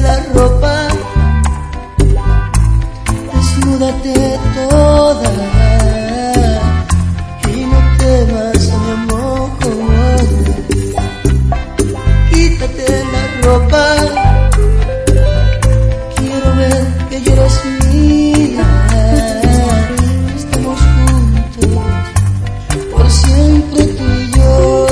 la ropa, desnúdate toda y no temas, mi amor. Quítate la ropa, quiero ver que ya eres mía. Estamos juntos por siempre, tú y yo.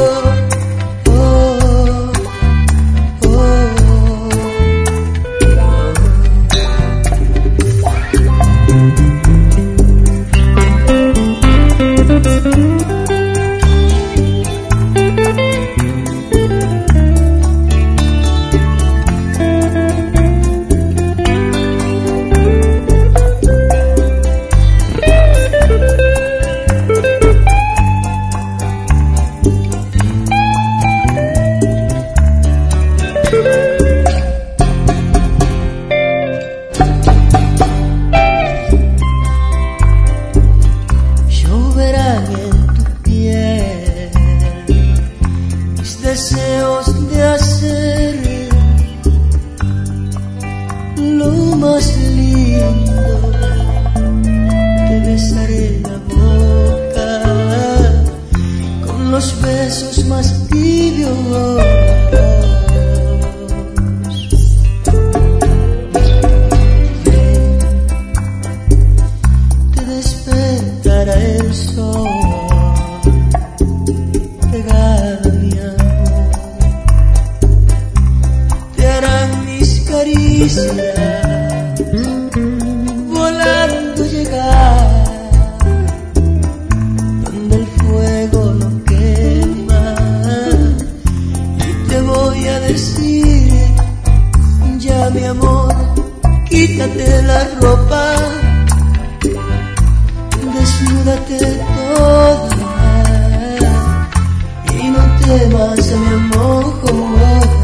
Deseos de hacer lo más lindo, te besaré la boca con los besos más tibios. Te despertará el sol, pegada a mi amor, te harán mis caricias volando llegar donde el fuego lo quema, y te voy a decir, ya mi amor, quítate la ropa, desnúdate toda y no temas, mi amor.